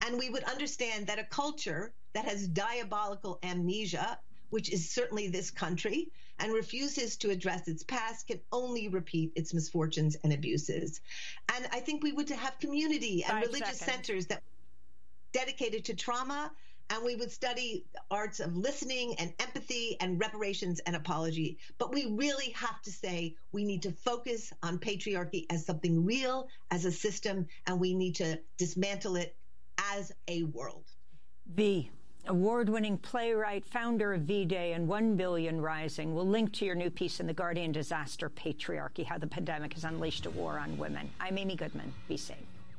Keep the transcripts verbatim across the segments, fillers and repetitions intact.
And we would understand that a culture that has diabolical amnesia, which is certainly this country, and refuses to address its past, can only repeat its misfortunes and abuses. And I think we would have community and Five religious seconds. centers that dedicated to trauma, and we would study arts of listening and empathy and reparations and apology. But we really have to say we need to focus on patriarchy as something real, as a system, and we need to dismantle it as a world. V, award-winning playwright, founder of V-Day and One Billion Rising, will link to your new piece in The Guardian, Disaster Patriarchy, How the Pandemic Has Unleashed a War on Women. I'm Amy Goodman. Be safe.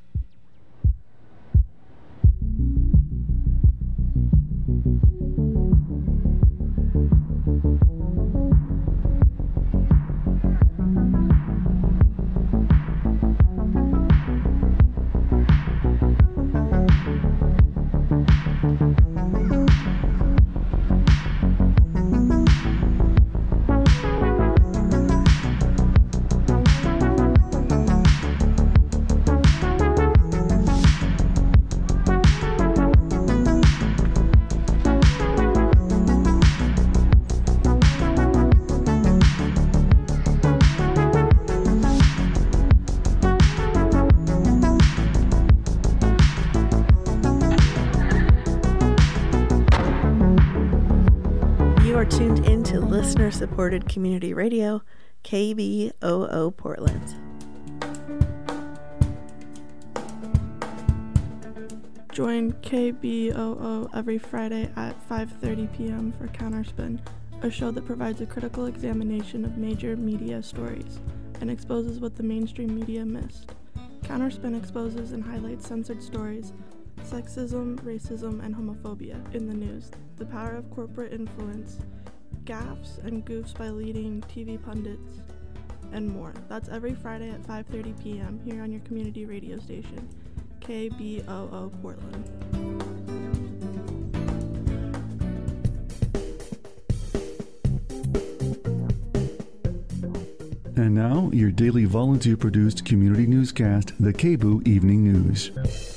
Supported community radio, K B O O Portland. Join K B O O every Friday at five thirty p.m. for Counterspin, a show that provides a critical examination of major media stories and exposes what the mainstream media missed. Counterspin exposes and highlights censored stories, sexism, racism, and homophobia in the news, the power of corporate influence, gaffes and goofs by leading T V pundits, and more. That's every Friday at five thirty p.m. here on your community radio station, K B O O Portland. And now, your daily volunteer-produced community newscast, the K B O O Evening News.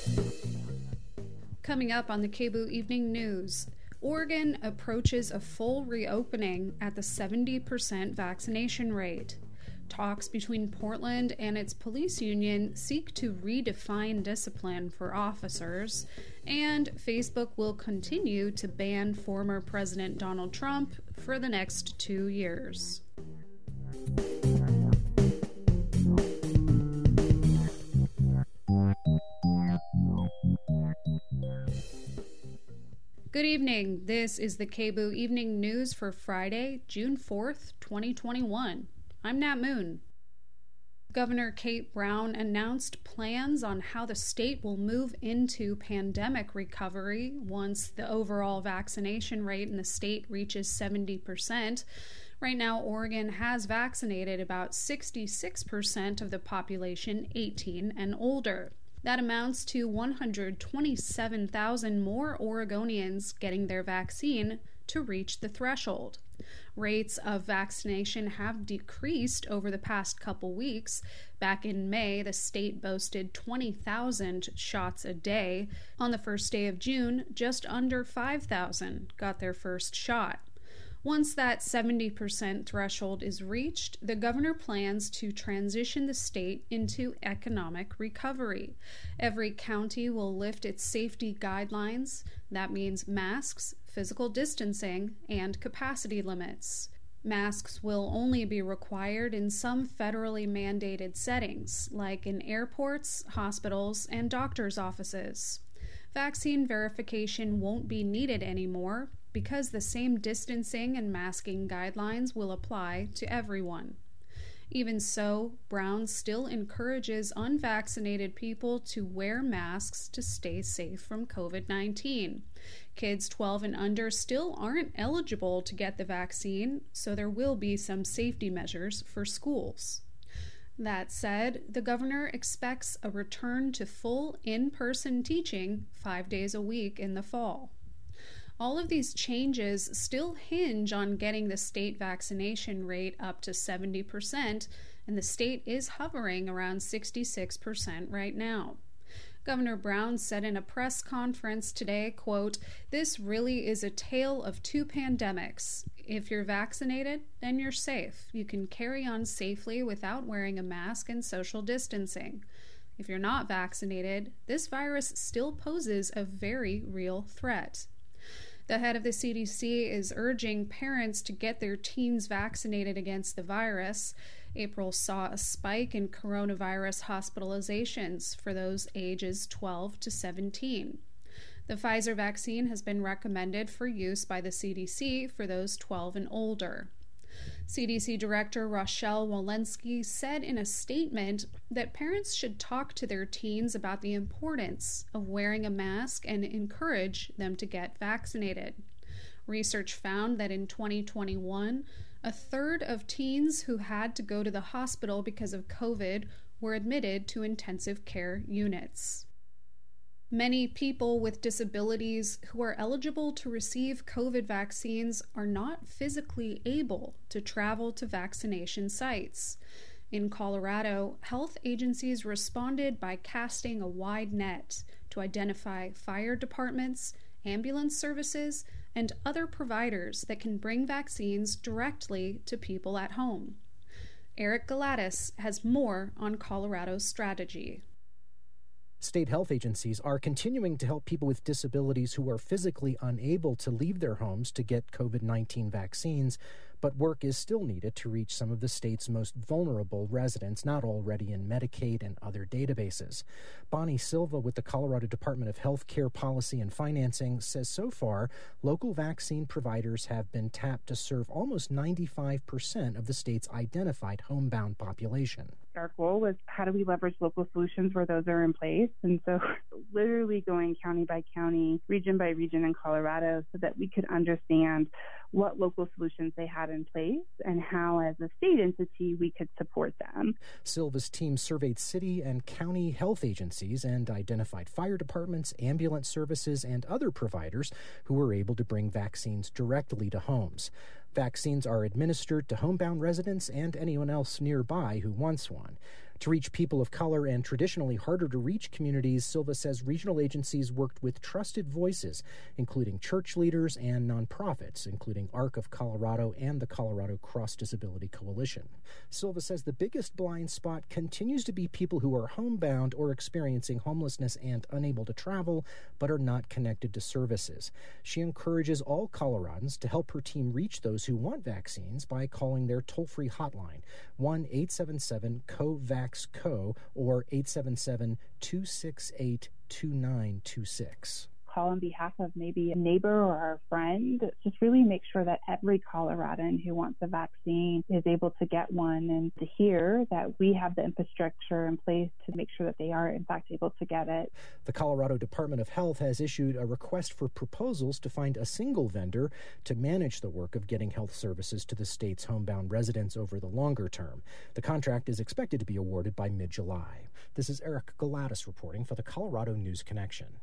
Coming up on the K B O O Evening News, Oregon approaches a full reopening at the seventy percent vaccination rate. Talks between Portland and its police union seek to redefine discipline for officers, and Facebook will continue to ban former President Donald Trump for the next two years. Good evening. This is the K B O O Evening News for Friday, June fourth, twenty twenty-one. I'm Nat Moon. Governor Kate Brown announced plans on how the state will move into pandemic recovery once the overall vaccination rate in the state reaches seventy percent. Right now, Oregon has vaccinated about sixty-six percent of the population eighteen and older. That amounts to one hundred twenty-seven thousand more Oregonians getting their vaccine to reach the threshold. Rates of vaccination have decreased over the past couple weeks. Back in May, the state boasted twenty thousand shots a day. On the first day of June, just under five thousand got their first shot. Once that seventy percent threshold is reached, the governor plans to transition the state into economic recovery. Every county will lift its safety guidelines. That means masks, physical distancing, and capacity limits. Masks will only be required in some federally mandated settings, like in airports, hospitals, and doctors' offices. Vaccine verification won't be needed anymore, because the same distancing and masking guidelines will apply to everyone. Even so, Brown still encourages unvaccinated people to wear masks to stay safe from covid nineteen. Kids twelve and under still aren't eligible to get the vaccine, so there will be some safety measures for schools. That said, the governor expects a return to full in-person teaching five days a week in the fall. All of these changes still hinge on getting the state vaccination rate up to seventy percent, and the state is hovering around sixty-six percent right now. Governor Brown said in a press conference today, quote, "This really is a tale of two pandemics. If you're vaccinated, then you're safe. You can carry on safely without wearing a mask and social distancing. If you're not vaccinated, this virus still poses a very real threat." The head of the C D C is urging parents to get their teens vaccinated against the virus. April saw a spike in coronavirus hospitalizations for those ages twelve to seventeen. The Pfizer vaccine has been recommended for use by the C D C for those twelve and older. C D C Director Rochelle Walensky said in a statement that parents should talk to their teens about the importance of wearing a mask and encourage them to get vaccinated. Research found that in twenty twenty-one, a third of teens who had to go to the hospital because of COVID were admitted to intensive care units. Many people with disabilities who are eligible to receive COVID vaccines are not physically able to travel to vaccination sites. In Colorado, health agencies responded by casting a wide net to identify fire departments, ambulance services, and other providers that can bring vaccines directly to people at home. Eric Galatis has more on Colorado's strategy. State health agencies are continuing to help people with disabilities who are physically unable to leave their homes to get COVID nineteen vaccines, but work is still needed to reach some of the state's most vulnerable residents not already in Medicaid and other databases. Bonnie Silva with the Colorado Department of Health Care Policy and Financing says so far, local vaccine providers have been tapped to serve almost ninety-five percent of the state's identified homebound population. Our goal was how do we leverage local solutions where those are in place? And so literally going county by county, region by region in Colorado so that we could understand what local solutions they had in place and how as a state entity we could support them. Silva's team surveyed city and county health agencies and identified fire departments, ambulance services, and other providers who were able to bring vaccines directly to homes. Vaccines are administered to homebound residents and anyone else nearby who wants one. To reach people of color and traditionally harder to reach communities, Silva says regional agencies worked with trusted voices, including church leaders and nonprofits, including ARC of Colorado and the Colorado Cross Disability Coalition. Silva says the biggest blind spot continues to be people who are homebound or experiencing homelessness and unable to travel, but are not connected to services. She encourages all Coloradans to help her team reach those who want vaccines by calling their toll-free hotline, one eight seven seven C O VAX C O or eight seven seven, two six eight, two nine two six. Call on behalf of maybe a neighbor or a friend. Just really make sure that every Coloradan who wants a vaccine is able to get one, and to hear that we have the infrastructure in place to make sure that they are in fact able to get it. The Colorado Department of Health has issued a request for proposals to find a single vendor to manage the work of getting health services to the state's homebound residents over the longer term. The contract is expected to be awarded by mid-July. This is Eric Galatis reporting for the Colorado News Connection.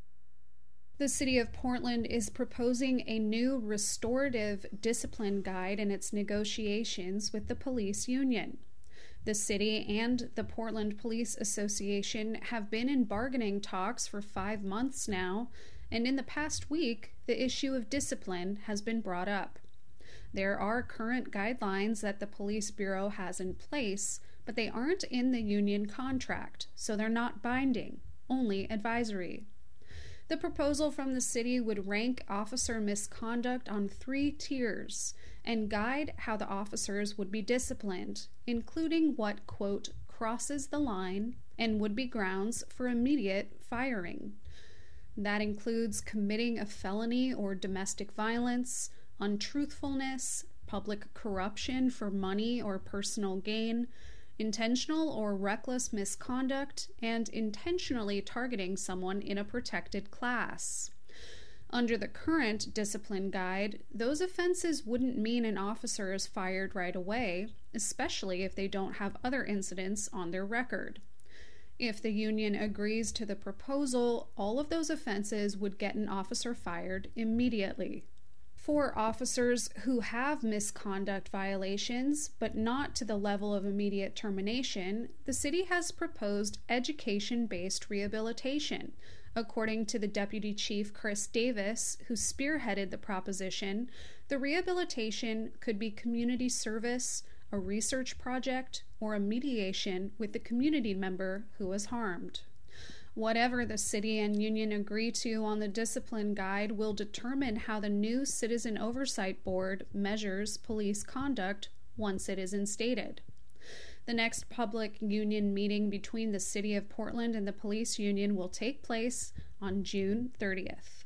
The City of Portland is proposing a new restorative discipline guide in its negotiations with the police union. The city and the Portland Police Association have been in bargaining talks for five months now, and in the past week, the issue of discipline has been brought up. There are current guidelines that the Police Bureau has in place, but they aren't in the union contract, so they're not binding, only advisory. The proposal from the city would rank officer misconduct on three tiers and guide how the officers would be disciplined, including what, quote, crosses the line and would be grounds for immediate firing. That includes committing a felony or domestic violence, untruthfulness, public corruption for money or personal gain, intentional or reckless misconduct, and intentionally targeting someone in a protected class. Under the current discipline guide, those offenses wouldn't mean an officer is fired right away, especially if they don't have other incidents on their record. If the union agrees to the proposal, all of those offenses would get an officer fired immediately. For officers who have misconduct violations, but not to the level of immediate termination, the city has proposed education-based rehabilitation. According to the Deputy Chief Chris Davis, who spearheaded the proposition, the rehabilitation could be community service, a research project, or a mediation with the community member who was harmed. Whatever the city and union agree to on the discipline guide will determine how the new Citizen Oversight Board measures police conduct once it is instated. The next public union meeting between the City of Portland and the police union will take place on June thirtieth.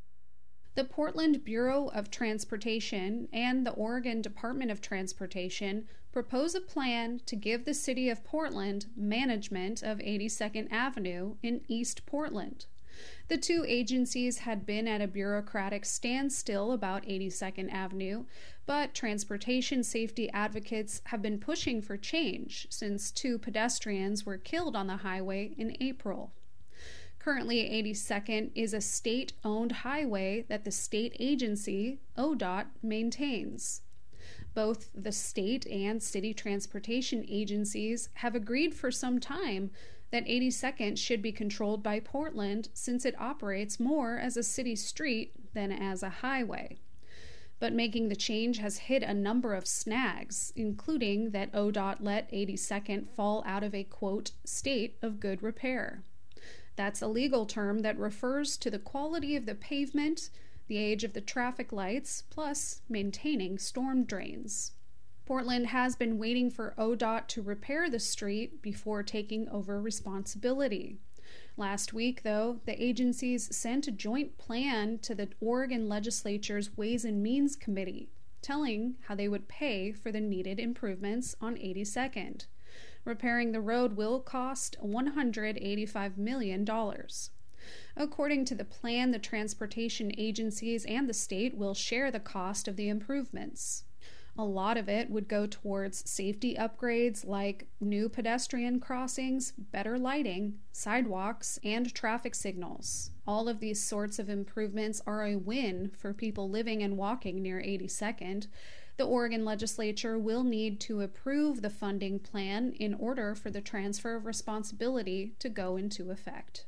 The Portland Bureau of Transportation and the Oregon Department of Transportation propose a plan to give the City of Portland management of eighty-second Avenue in East Portland. The two agencies had been at a bureaucratic standstill about eighty-second Avenue, but transportation safety advocates have been pushing for change since two pedestrians were killed on the highway in April. Currently, eighty-second is a state-owned highway that the state agency, O D O T, maintains. Both the state and city transportation agencies have agreed for some time that eighty-second should be controlled by Portland since it operates more as a city street than as a highway. But making the change has hit a number of snags, including that O D O T let eighty-second fall out of a, quote, state of good repair. That's a legal term that refers to the quality of the pavement, the age of the traffic lights, plus maintaining storm drains. Portland has been waiting for O D O T to repair the street before taking over responsibility. Last week, though, the agencies sent a joint plan to the Oregon Legislature's Ways and Means Committee, telling how they would pay for the needed improvements on eighty-second. Repairing the road will cost one hundred eighty-five million dollars. According to the plan, the transportation agencies and the state will share the cost of the improvements. A lot of it would go towards safety upgrades like new pedestrian crossings, better lighting, sidewalks, and traffic signals. All of these sorts of improvements are a win for people living and walking near eighty-second. The Oregon legislature will need to approve the funding plan in order for the transfer of responsibility to go into effect.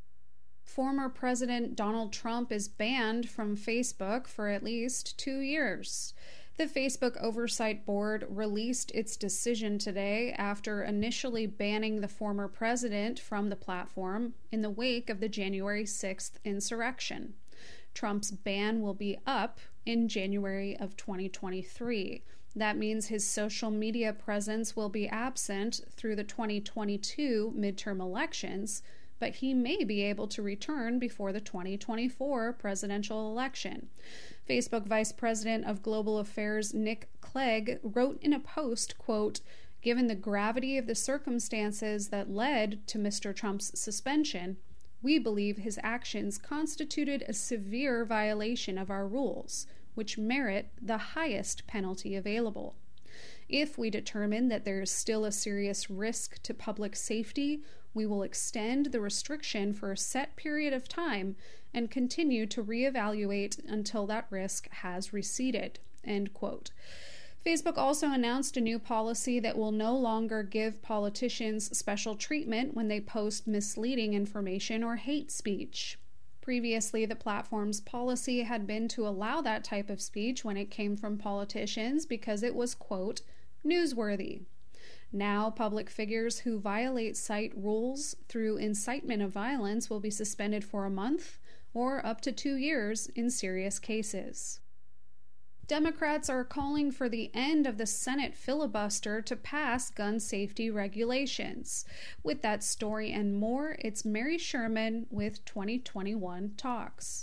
Former President Donald Trump is banned from Facebook for at least two years. The Facebook Oversight Board released its decision today after initially banning the former president from the platform in the wake of the January sixth insurrection. Trump's ban will be up in January of twenty twenty-three. That means his social media presence will be absent through the twenty twenty-two midterm elections, but he may be able to return before the twenty twenty-four presidential election. Facebook Vice President of Global Affairs Nick Clegg wrote in a post, quote, "Given the gravity of the circumstances that led to Mister Trump's suspension, we believe his actions constituted a severe violation of our rules, which merit the highest penalty available. If we determine that there is still a serious risk to public safety, we will extend the restriction for a set period of time and continue to reevaluate until that risk has receded," end quote. Facebook also announced a new policy that will no longer give politicians special treatment when they post misleading information or hate speech. Previously, the platform's policy had been to allow that type of speech when it came from politicians because it was, quote, newsworthy. Now, public figures who violate site rules through incitement of violence will be suspended for a month or up to two years in serious cases. Democrats are calling for the end of the Senate filibuster to pass gun safety regulations. With that story and more, it's Mary Sherman with twenty twenty-one Talks.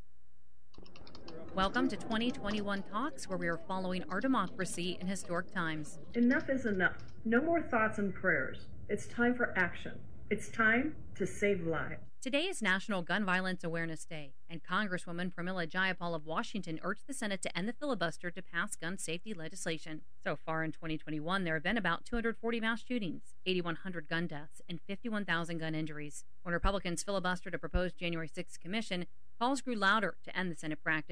Welcome to twenty twenty-one Talks, where we are following our democracy in historic times. Enough is enough. No more thoughts and prayers. It's time for action. It's time to save lives. Today is National Gun Violence Awareness Day, and Congresswoman Pramila Jayapal of Washington urged the Senate to end the filibuster to pass gun safety legislation. So far in twenty twenty-one, there have been about two hundred forty mass shootings, eighty-one hundred gun deaths, and fifty-one thousand gun injuries. When Republicans filibustered a proposed January sixth commission, calls grew louder to end the Senate practice.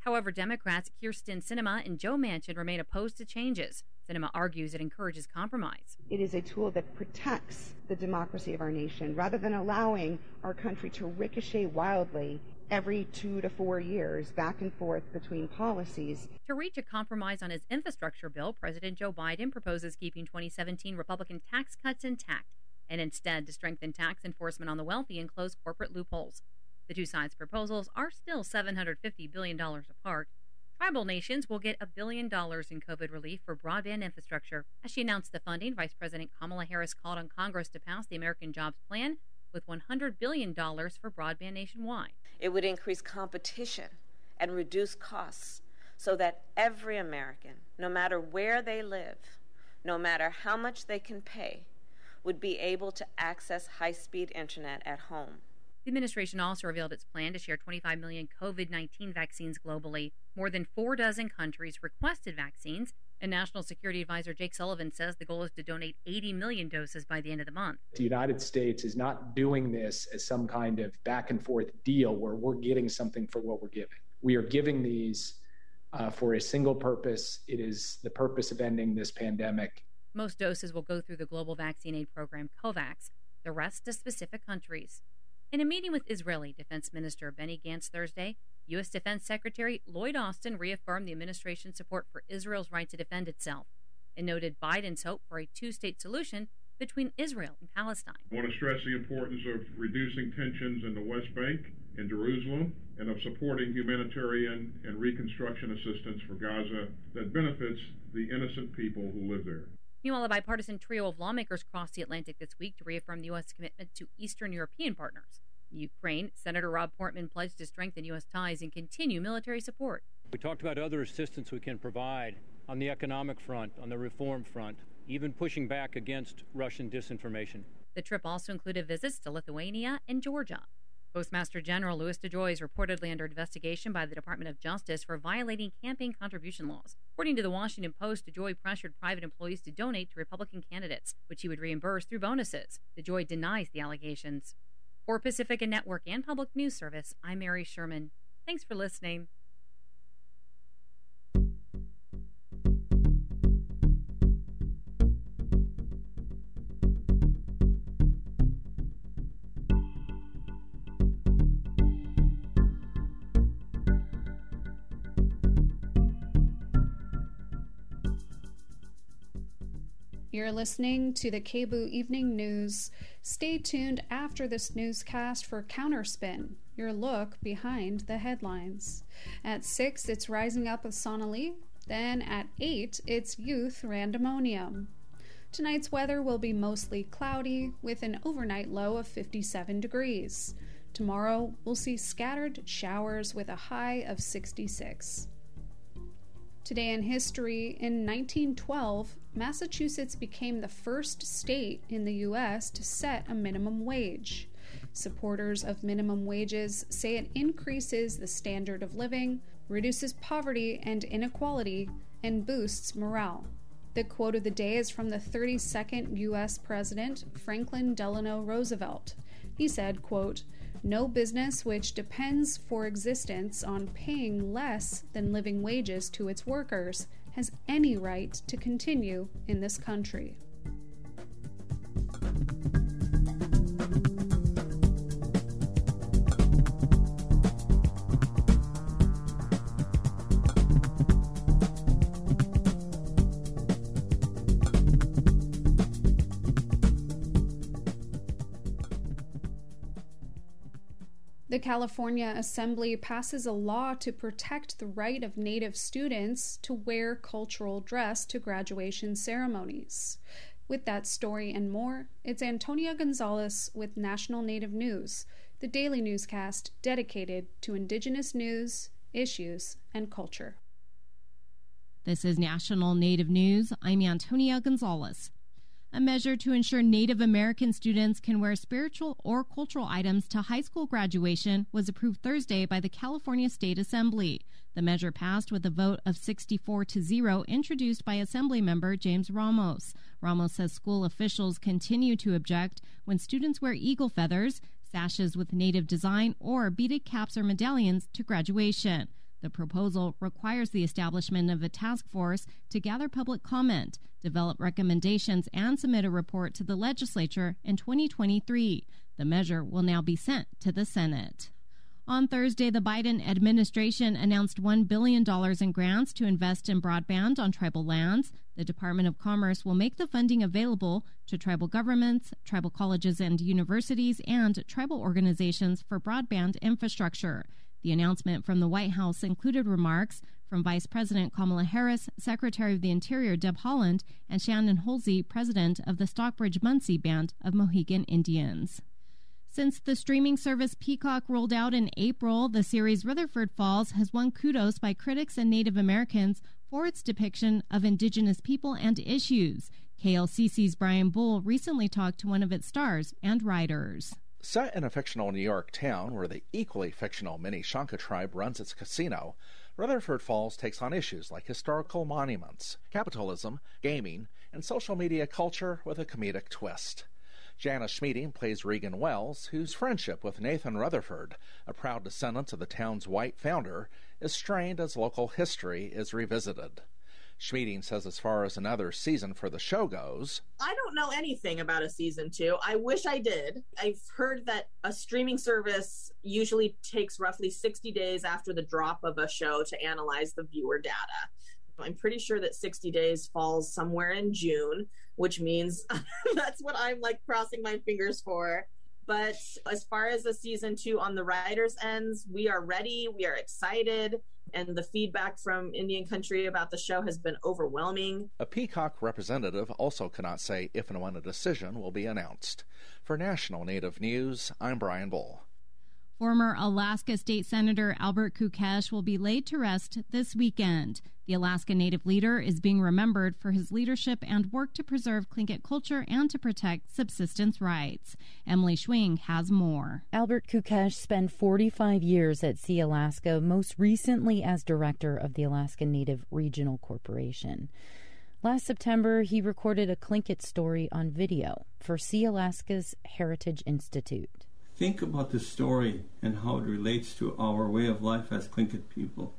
However, Democrats Kyrsten Sinema and Joe Manchin remain opposed to changes. Sinema argues it encourages compromise. It is a tool that protects the democracy of our nation rather than allowing our country to ricochet wildly every two to four years back and forth between policies. To reach a compromise on his infrastructure bill, President Joe Biden proposes keeping twenty seventeen Republican tax cuts intact and instead to strengthen tax enforcement on the wealthy and close corporate loopholes. The two sides' proposals are still seven hundred fifty billion dollars apart. Tribal nations will get a billion dollars in COVID relief for broadband infrastructure. As she announced the funding, Vice President Kamala Harris called on Congress to pass the American Jobs Plan with one hundred billion dollars for broadband nationwide. It would increase competition and reduce costs so that every American, no matter where they live, no matter how much they can pay, would be able to access high-speed internet at home. The administration also revealed its plan to share twenty-five million COVID nineteen vaccines globally. More than four dozen countries requested vaccines, and National Security Advisor Jake Sullivan says the goal is to donate eighty million doses by the end of the month. The United States is not doing this as some kind of back and forth deal where we're getting something for what we're giving. We are giving these uh, for a single purpose. It is the purpose of ending this pandemic. Most doses will go through the global vaccine aid program COVAX, the rest to specific countries. In a meeting with Israeli Defense Minister Benny Gantz Thursday, U S Defense Secretary Lloyd Austin reaffirmed the administration's support for Israel's right to defend itself and noted Biden's hope for a two-state solution between Israel and Palestine. I want to stress the importance of reducing tensions in the West Bank and Jerusalem and of supporting humanitarian and reconstruction assistance for Gaza that benefits the innocent people who live there. Meanwhile, a bipartisan trio of lawmakers crossed the Atlantic this week to reaffirm the U S commitment to Eastern European partners. In Ukraine, Senator Rob Portman pledged to strengthen U S ties and continue military support. We talked about other assistance we can provide on the economic front, on the reform front, even pushing back against Russian disinformation. The trip also included visits to Lithuania and Georgia. Postmaster General Louis DeJoy is reportedly under investigation by the Department of Justice for violating campaign contribution laws. According to the Washington Post, DeJoy pressured private employees to donate to Republican candidates, which he would reimburse through bonuses. DeJoy denies the allegations. For Pacifica Network and Public News Service, I'm Mary Sherman. Thanks for listening. You're listening to the K B O O Evening News. Stay tuned after this newscast for Counterspin, your look behind the headlines. At six, it's Rising Up with Sonali. Then at eight, it's Youth Randemonium. Tonight's weather will be mostly cloudy with an overnight low of fifty-seven degrees. Tomorrow, we'll see scattered showers with a high of sixty-six. Today in history, in nineteen twelve, Massachusetts became the first state in the U S to set a minimum wage. Supporters of minimum wages say it increases the standard of living, reduces poverty and inequality, and boosts morale. The quote of the day is from the thirty-second U S President, Franklin Delano Roosevelt. He said, quote, "No business which depends for existence on paying less than living wages to its workers has any right to continue in this country." The California Assembly passes a law to protect the right of Native students to wear cultural dress to graduation ceremonies. With that story and more, it's Antonia Gonzalez with National Native News, the daily newscast dedicated to Indigenous news, issues, and culture. This is National Native News. I'm Antonia Gonzalez. A measure to ensure Native American students can wear spiritual or cultural items to high school graduation was approved Thursday by the California State Assembly. The measure passed with a vote of sixty-four to zero, introduced by Assembly member James Ramos. Ramos says school officials continue to object when students wear eagle feathers, sashes with Native design, or beaded caps or medallions to graduation. The proposal requires the establishment of a task force to gather public comment, develop recommendations, and submit a report to the legislature in twenty twenty-three. The measure will now be sent to the Senate. On Thursday, the Biden administration announced one billion dollars in grants to invest in broadband on tribal lands. The Department of Commerce will make the funding available to tribal governments, tribal colleges and universities, and tribal organizations for broadband infrastructure. The announcement from the White House included remarks from Vice President Kamala Harris, Secretary of the Interior Deb Haaland, and Shannon Holsey, President of the Stockbridge-Munsee Band of Mohegan Indians. Since the streaming service Peacock rolled out in April, the series Rutherford Falls has won kudos by critics and Native Americans for its depiction of Indigenous people and issues. K L C C's Brian Bull recently talked to one of its stars and writers. Set in a fictional New York town where the equally fictional Minnetonka tribe runs its casino, Rutherford Falls takes on issues like historical monuments, capitalism, gaming, and social media culture with a comedic twist. Janice Schmieding plays Regan Wells, whose friendship with Nathan Rutherford, a proud descendant of the town's white founder, is strained as local history is revisited. Schmieding says as far as another season for the show goes, I don't know anything about a season two. I wish I did. I've heard that a streaming service usually takes roughly sixty days after the drop of a show to analyze the viewer data. I'm pretty sure that sixty days falls somewhere in June, which means that's what I'm like crossing my fingers for. But as far as the season two on the writers' ends, we are ready. We are excited. And the feedback from Indian country about the show has been overwhelming. A Peacock representative also cannot say if and when a decision will be announced. For National Native News, I'm Brian Bull. Former Alaska State Senator Albert Kukesh will be laid to rest this weekend. The Alaska Native leader is being remembered for his leadership and work to preserve Tlingit culture and to protect subsistence rights. Emily Schwing has more. Albert Kukesh spent forty-five years at Sea Alaska, most recently as director of the Alaska Native Regional Corporation. Last September, he recorded a Tlingit story on video for Sea Alaska's Heritage Institute. Think about the story and how it relates to our way of life as Tlingit people.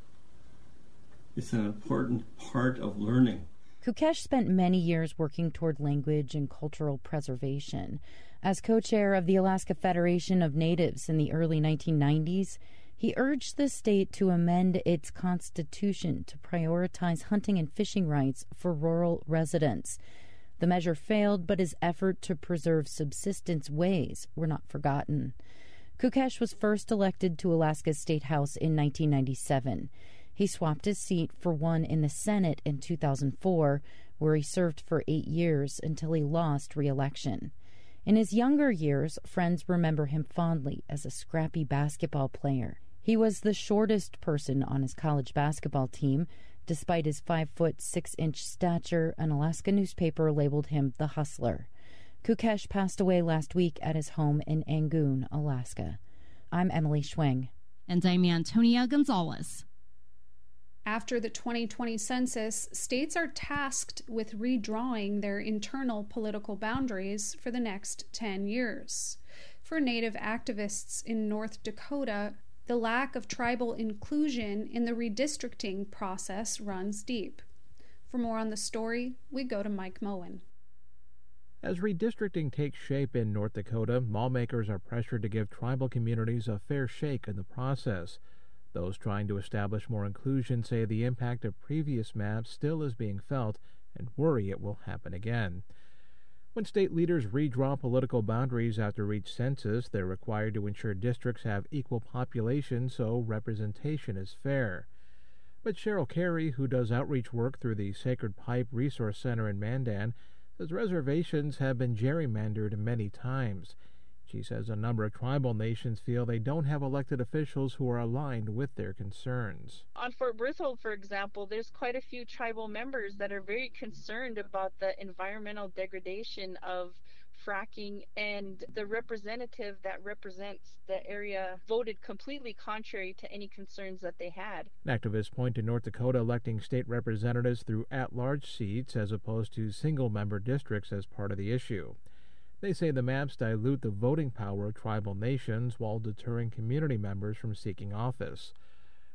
It's an important part of learning. Kukesh spent many years working toward language and cultural preservation. As co-chair of the Alaska Federation of Natives in the early nineteen nineties, he urged the state to amend its constitution to prioritize hunting and fishing rights for rural residents. The measure failed, but his effort to preserve subsistence ways were not forgotten. Kukesh was first elected to Alaska's State House in nineteen ninety-seven. He swapped his seat for one in the Senate in two thousand four, where he served for eight years until he lost re-election. In his younger years, friends remember him fondly as a scrappy basketball player. He was the shortest person on his college basketball team. Despite his five foot six inch stature, an Alaska newspaper labeled him the Hustler. Kukesh passed away last week at his home in Angoon, Alaska. I'm Emily Schwing. And I'm Antonia Gonzalez. After the twenty twenty census, states are tasked with redrawing their internal political boundaries for the next ten years. For Native activists in North Dakota, the lack of tribal inclusion in the redistricting process runs deep. For more on the story, we go to Mike Moen. As redistricting takes shape in North Dakota, lawmakers are pressured to give tribal communities a fair shake in the process. Those trying to establish more inclusion say the impact of previous maps still is being felt and worry it will happen again. When state leaders redraw political boundaries after each census, they're required to ensure districts have equal population so representation is fair. But Cheryl Carey, who does outreach work through the Sacred Pipe Resource Center in Mandan, says reservations have been gerrymandered many times. She says a number of tribal nations feel they don't have elected officials who are aligned with their concerns. On Fort Berthold, for example, there's quite a few tribal members that are very concerned about the environmental degradation of fracking, and the representative that represents the area voted completely contrary to any concerns that they had. Activists point to North Dakota electing state representatives through at-large seats as opposed to single-member districts as part of the issue. They say the maps dilute the voting power of tribal nations while deterring community members from seeking office.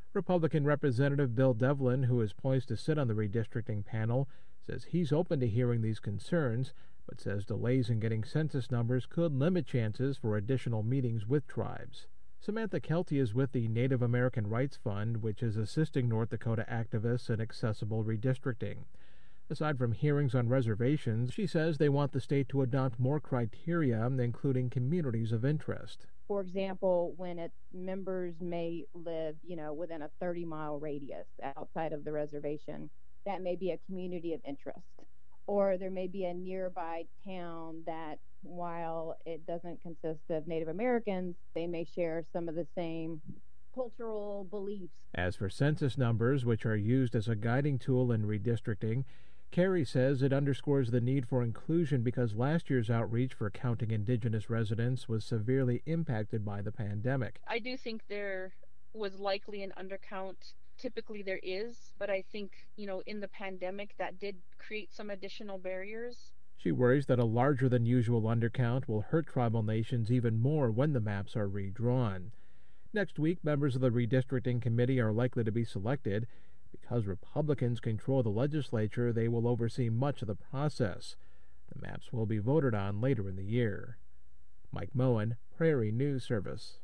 Republican Representative Bill Devlin, who is poised to sit on the redistricting panel, says he's open to hearing these concerns, but says delays in getting census numbers could limit chances for additional meetings with tribes. Samantha Kelty is with the Native American Rights Fund, which is assisting North Dakota activists in accessible redistricting. Aside from hearings on reservations, she says they want the state to adopt more criteria, including communities of interest. For example, when it, members may live, you know, within a thirty mile radius outside of the reservation, that may be a community of interest. Or there may be a nearby town that, while it doesn't consist of Native Americans, they may share some of the same cultural beliefs. As for census numbers, which are used as a guiding tool in redistricting, Carey says it underscores the need for inclusion because last year's outreach for counting Indigenous residents was severely impacted by the pandemic. I do think there was likely an undercount. Typically there is, but I think, you know, in the pandemic that did create some additional barriers. She worries that a larger than usual undercount will hurt tribal nations even more when the maps are redrawn. Next week, members of the redistricting committee are likely to be selected. Because Republicans control the legislature, they will oversee much of the process. The maps will be voted on later in the year. Mike Moen, Prairie News Service.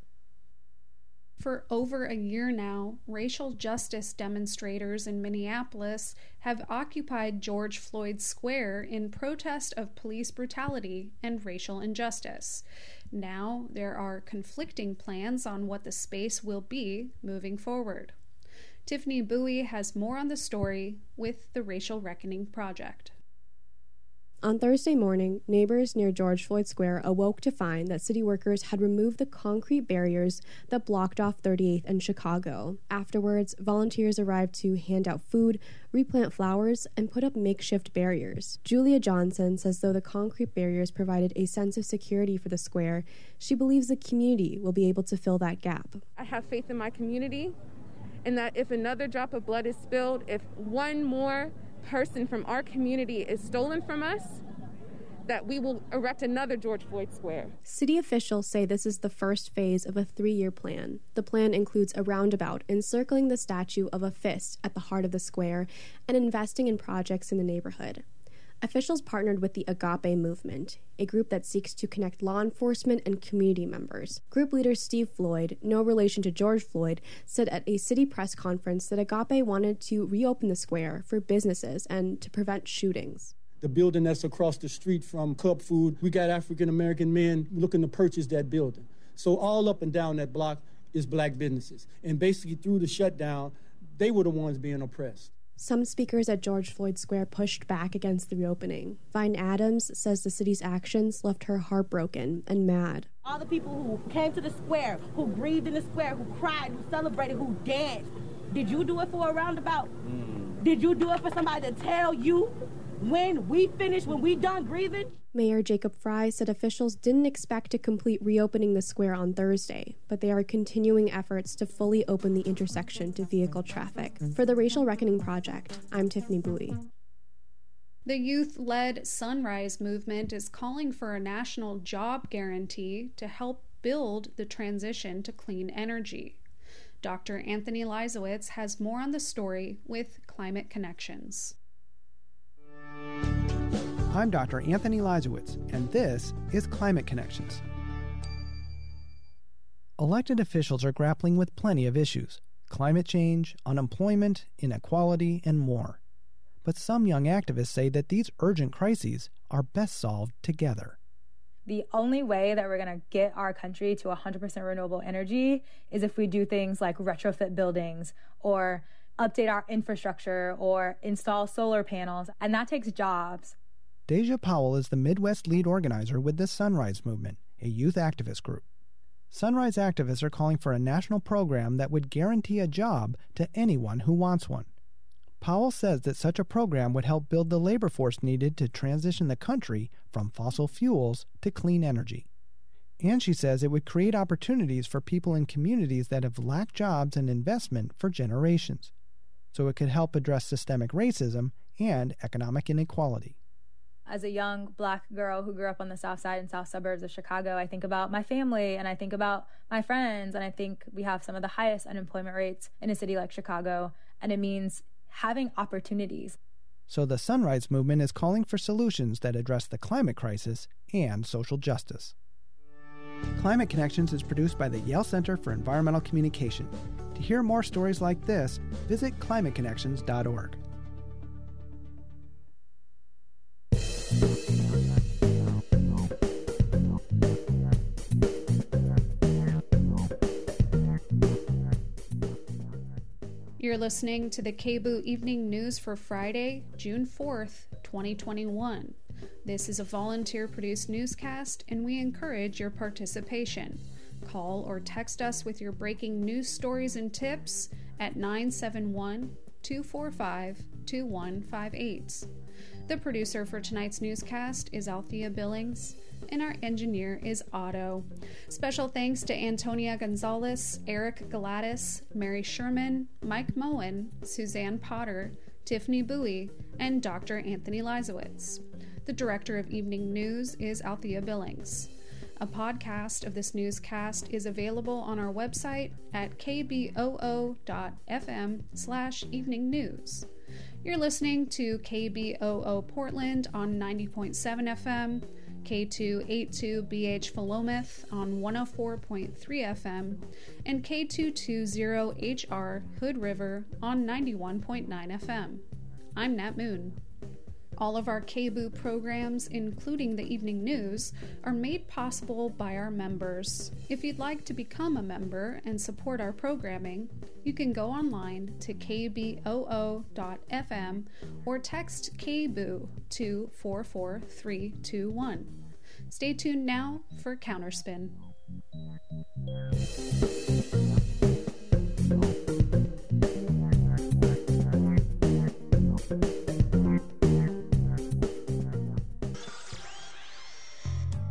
For over a year now, racial justice demonstrators in Minneapolis have occupied George Floyd Square in protest of police brutality and racial injustice. Now there are conflicting plans on what the space will be moving forward. Tiffany Bowie has more on the story with the Racial Reckoning Project. On Thursday morning, neighbors near George Floyd Square awoke to find that city workers had removed the concrete barriers that blocked off thirty-eighth and Chicago. Afterwards, volunteers arrived to hand out food, replant flowers, and put up makeshift barriers. Julia Johnson says though the concrete barriers provided a sense of security for the square, she believes the community will be able to fill that gap. I have faith in my community, and that if another drop of blood is spilled, if one more person from our community is stolen from us, that we will erect another George Floyd Square. City officials say this is the first phase of a three-year plan. The plan includes a roundabout encircling the statue of a fist at the heart of the square and investing in projects in the neighborhood. Officials partnered with the Agape Movement, a group that seeks to connect law enforcement and community members. Group leader Steve Floyd, no relation to George Floyd, said at a city press conference that Agape wanted to reopen the square for businesses and to prevent shootings. The building that's across the street from Cub Food, we got African-American men looking to purchase that building. So all up and down that block is black businesses. And basically through the shutdown, they were the ones being oppressed. Some speakers at George Floyd Square pushed back against the reopening. Vine Adams says the city's actions left her heartbroken and mad. All the people who came to the square, who breathed in the square, who cried, who celebrated, who danced. Did you do it for a roundabout? Mm. Did you do it for somebody to tell you when we finish, when we done breathing? Mayor Jacob Fry said officials didn't expect to complete reopening the square on Thursday, but they are continuing efforts to fully open the intersection to vehicle traffic. For the Racial Reckoning Project, I'm Tiffany Bowie. The youth-led Sunrise Movement is calling for a national job guarantee to help build the transition to clean energy. Doctor Anthony Leisowitz has more on the story with Climate Connections. I'm Doctor Anthony Leisowitz, and this is Climate Connections. Elected officials are grappling with plenty of issues: climate change, unemployment, inequality, and more. But some young activists say that these urgent crises are best solved together. The only way that we're going to get our country to one hundred percent renewable energy is if we do things like retrofit buildings or update our infrastructure or install solar panels, and that takes jobs. Deja Powell is the Midwest lead organizer with the Sunrise Movement, a youth activist group. Sunrise activists are calling for a national program that would guarantee a job to anyone who wants one. Powell says that such a program would help build the labor force needed to transition the country from fossil fuels to clean energy. And she says it would create opportunities for people in communities that have lacked jobs and investment for generations. So it could help address systemic racism and economic inequality. As a young Black girl who grew up on the south side and south suburbs of Chicago, I think about my family and I think about my friends, and I think we have some of the highest unemployment rates in a city like Chicago, and it means having opportunities. So the Sunrise Movement is calling for solutions that address the climate crisis and social justice. Climate Connections is produced by the Yale Center for Environmental Communication. To hear more stories like this, visit climate connections dot org. You're listening to the K B O O Evening News for Friday, June fourth, twenty twenty-one. This is a volunteer-produced newscast, and we encourage your participation. Call or text us with your breaking news stories and tips at nine seven one, two four five, two one five eight. The producer for tonight's newscast is Althea Billings, and our engineer is Otto. Special thanks to Antonia Gonzalez, Eric Galatis, Mary Sherman, Mike Moen, Suzanne Potter, Tiffany Bowie, and Doctor Anthony Lizowitz. The director of Evening News is Althea Billings. A podcast of this newscast is available on our website at kboo dot f m slash evening news. You're listening to K B O O Portland on ninety point seven F M, K two eighty-two B H Philomath on one oh four point three F M, and K two twenty H R Hood River on ninety-one point nine F M. I'm Nat Moon. All of our K B O O programs, including the evening news, are made possible by our members. If you'd like to become a member and support our programming, you can go online to k b o o dot f m or text K B O O to four four three two one. Stay tuned now for Counterspin.